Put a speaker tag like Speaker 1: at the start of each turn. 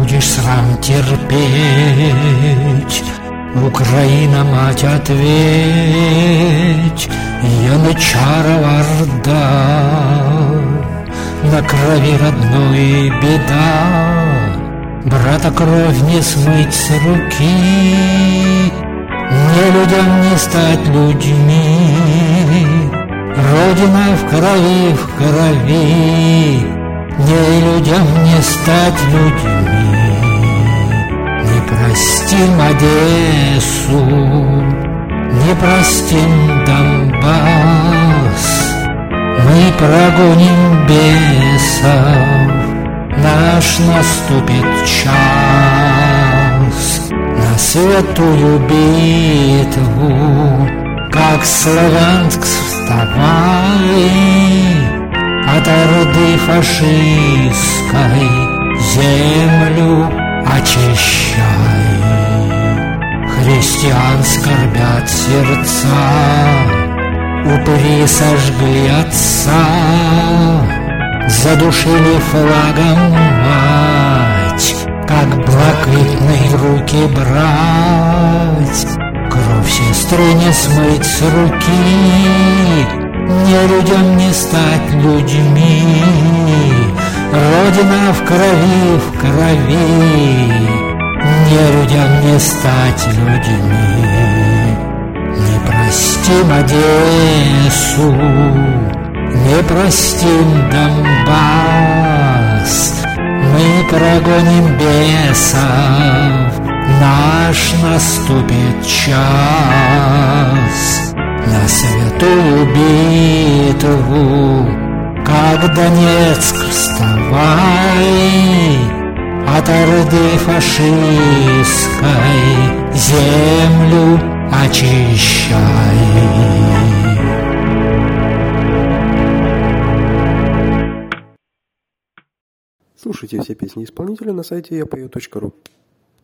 Speaker 1: будешь срам терпеть. Украина, мать, ответь, Янычарова Орда, на крови родной беда, брата кровь не смыть с руки, не людям не стать людьми, Родина в крови, не людям не стать людьми. Не простим Одессу, не простим Донбасс, мы прогоним бесов, наш наступит час. На святую битву, как Славянск, вставай, от орды фашистской землю очищай. Христиан скорбят сердца, упыри сожгли отца, задушили флагом мать, как блакитные руки брать. Кровь сестры не смыть с руки, не людям не стать людьми. Родина в крови, не людям не стать людьми. Не простим Одессу, не простим Донбасс, мы прогоним бесов, наш наступит час. На святую битву, как Донецк, вставай, от орды фашистской землю очищай.
Speaker 2: Слушайте все песни исполнителя на сайте yapeo.ru.